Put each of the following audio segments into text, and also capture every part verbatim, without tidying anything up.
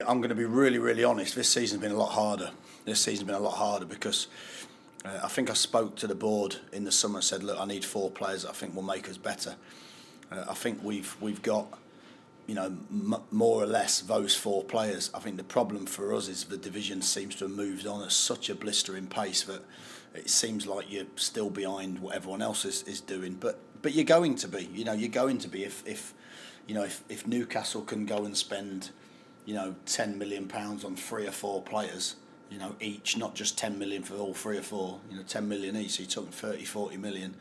I'm going to be really, really honest. This season's been a lot harder. This season's been a lot harder because uh, I think I spoke to the board in the summer and said, look, I need four players that I think will make us better. Uh, I think we've we've got, you know, m- more or less those four players. I think the problem for us is the division seems to have moved on at such a blistering pace that it seems like you're still behind what everyone else is, is doing. But but you're going to be, you know, you're going to be if, if you know, if, if Newcastle can go and spend, you know, ten million pounds on three or four players, you know, each, not just ten million for all three or four, you know, ten million each, so you're talking thirty, forty million.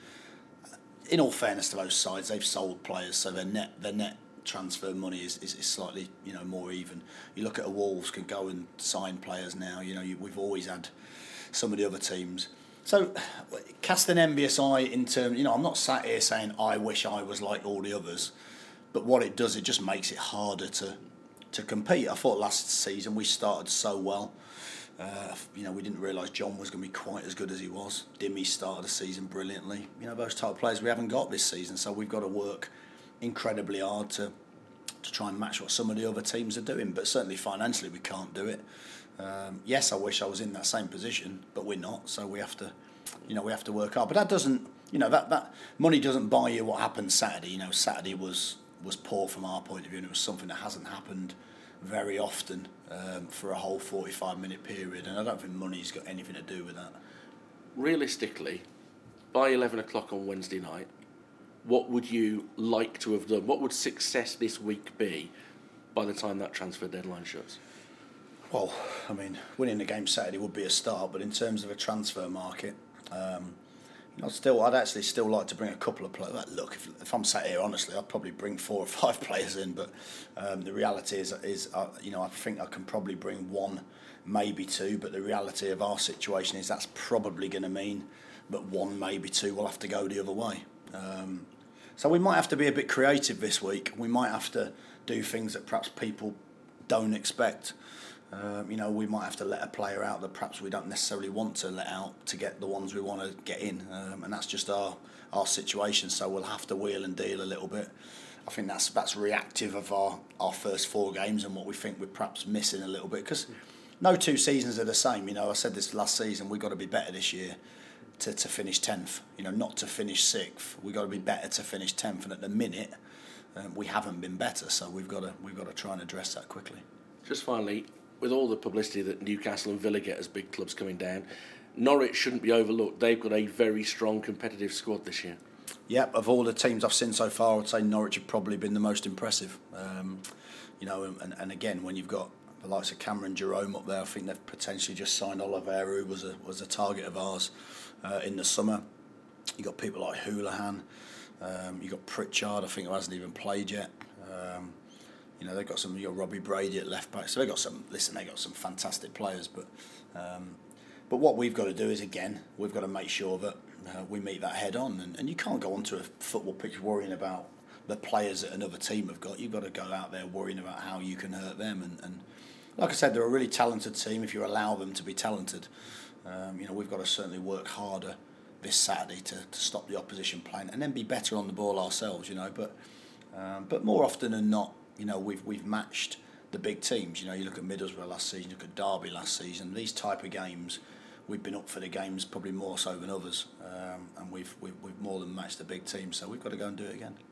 In all fairness to those sides, they've sold players, so their net their net transfer money is, is, is slightly, you know, more even. You look at a Wolves can go and sign players now, you know, you, we've always had some of the other teams. So cast an envious eye in terms, you know, I'm not sat here saying I wish I was like all the others, but what it does, it just makes it harder to to compete. I thought last season we started so well. Uh, you know, we didn't realise John was going to be quite as good as he was. Dimmy started the season brilliantly. You know, those type of players we haven't got this season, so we've got to work incredibly hard to to try and match what some of the other teams are doing. But certainly financially we can't do it. Um, yes, I wish I was in that same position, but we're not. So we have to, you know, we have to work hard. But that doesn't, you know, that, that money doesn't buy you what happened Saturday. You know, Saturday was was poor from our point of view, and it was something that hasn't happened very often um, for a whole forty-five minute period, and I don't think money's got anything to do with that. Realistically, by eleven o'clock on Wednesday night, what would you like to have done? What would success this week be by the time that transfer deadline shuts? Well, I mean, winning the game Saturday would be a start, but in terms of a transfer market, um, you know, still, I'd actually still like to bring a couple of players. Look, if, if I'm sat here, honestly, I'd probably bring four or five players in, but um, the reality is, is uh, you know, I think I can probably bring one, maybe two, but the reality of our situation is that's probably going to mean that one, maybe two will have to go the other way. Um, so we might have to be a bit creative this week. We might have to do things that perhaps people don't expect. Um, you know, we might have to let a player out that perhaps we don't necessarily want to let out to get the ones we want to get in, um, and that's just our our situation. So we'll have to wheel and deal a little bit. I think that's that's reactive of our, our first four games and what we think we're perhaps missing a little bit, because no two seasons are the same. You know, I said this last season, we've got to be better this year to, to finish tenth. You know, not to finish sixth. We've got to be better to finish tenth, and at the minute um, we haven't been better. So we've got to we've got to try and address that quickly. Just finally, with all the publicity that Newcastle and Villa get as big clubs coming down, Norwich shouldn't be overlooked. They've got a very strong competitive squad this year. Yep, of all the teams I've seen so far, I would say Norwich have probably been the most impressive. Um, you know, and, and again, when you've got the likes of Cameron Jerome up there, I think they've potentially just signed Oliveira, who was a was a target of ours uh, in the summer. You've got people like Houlihan. Um, you've got Pritchard, I think, who hasn't even played yet. Um, You know, they've got some. You got Robbie Brady at left back, so they got some. Listen, they got some fantastic players, but um, but what we've got to do is, again, we've got to make sure that uh, we meet that head on, and, and you can't go onto a football pitch worrying about the players that another team have got. You've got to go out there worrying about how you can hurt them, and, and like I said, they're a really talented team if you allow them to be talented. Um, you know, we've got to certainly work harder this Saturday to, to stop the opposition playing, and then be better on the ball ourselves. You know, but um, but more often than not, you know, we've we've matched the big teams. You know, you look at Middlesbrough last season, you look at Derby last season. These type of games, we've been up for the games probably more so than others, um, and we've, we've we've more than matched the big teams. So we've got to go and do it again.